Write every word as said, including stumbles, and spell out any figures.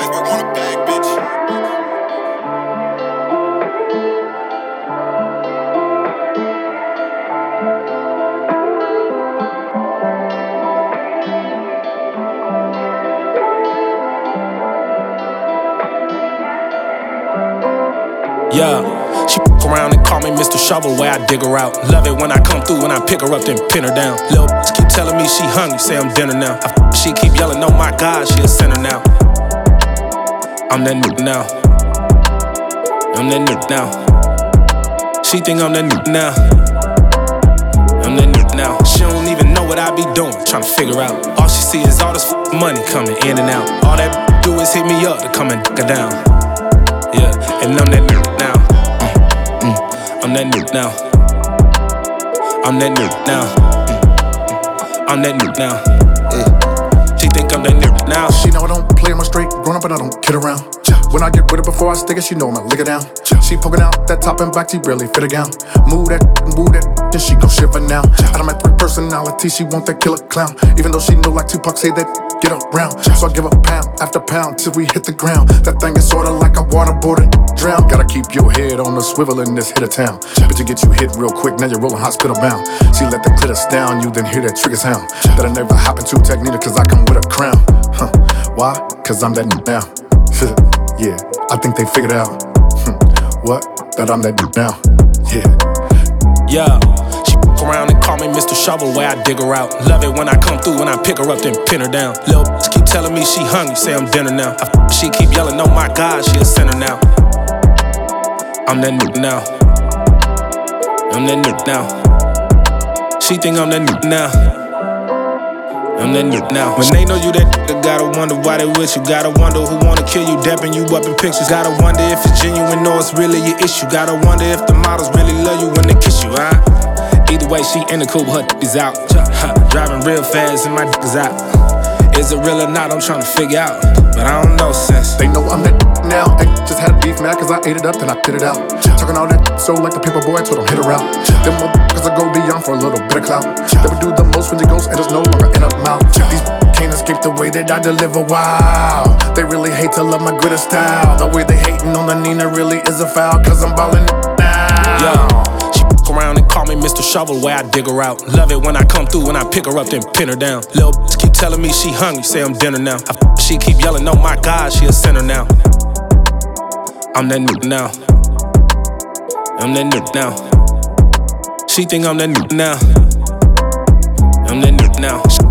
Iceberg on a bag, bitch. Yeah, she f around and call me Mister Shovel, where I dig her out. Love it when I come through, when I pick her up, then pin her down. Lil' bitch keep telling me she hungry, say I'm dinner now. I f she keep yelling, oh my God, she a sinner now. I'm that nigga now. I'm that nigga now. She think I'm that nigga now. I'm that nigga now. She don't even know what I be doing, tryna figure out. All she see is all this f money coming in and out. All that do is hit me up to come and d her down. Yeah, and I'm that nigga now. Mm, mm, I'm that nigga now. I'm that nigga now. Mm, mm, I'm that nigga now. Yeah. She think I'm that nigga now. She know I don't play my straight, grown up and I don't kid around. When I get with her before I stick it, she know I'ma lick it down. She poking out that top and back, she barely fit a gown. Move that, move that, then she gon' shiver now. Out of my personality, she want that killer clown. Even though she know like Tupac say that, get around. So I give her pound after pound till we hit the ground. That thing is sorta like a waterboarded drown. Gotta keep your head on the swivel in this hit of town. But you get you hit real quick, now you're rolling hospital bound. She let the glitter astound you, then hear that trigger sound. That'll never happen to Technita, cause I come with a crown. Huh, why? Cause I'm that now. Yeah, I think they figured out. Hm, what? That I'm that dude now. Yeah. Yeah, she f around and call me Mister Shovel, where I dig her out. Love it when I come through, when I pick her up, then pin her down. Lil' bitch keep telling me she hungry, say I'm dinner now. I f she keep yelling, oh my God, she a sinner now. I'm that nigga now. I'm that nigga now. She think I'm that nigga now. I'm that nigga now. When they know you that nigga, gotta wonder why they with you. Gotta wonder who wanna kill you, dapping you up in pictures. Gotta wonder if it's genuine or it's really your issue. Gotta wonder if the models really love you when they kiss you, huh? Either way, she in the coupe, her d is out. Driving real fast and my d is out. Is it real or not, I'm tryna figure out. But I don't know since they know I'm that now. Ay, just had a beef mad cause I ate it up, then I spit it out. Talking all that so like the paper boy, I told him hit her out. Them motherfuckers I go beyond for a little bit of clout. They would do the most when you ghost and it's no longer in a mouth. These can't escape the way that I deliver, wow. They really hate to love my glitter style. The way they hating on the Nina really is a foul, cause I'm ballin' now. Yeah. Around and call me Mister Shovel, where I dig her out. Love it when I come through, when I pick her up, then pin her down. Lil' bitch keep telling me she hungry, say I'm dinner now. I f she keep yelling, oh my God, she a sinner now. I'm that nigga now. I'm that nigga now. She think I'm that nigga now. I'm that nigga now.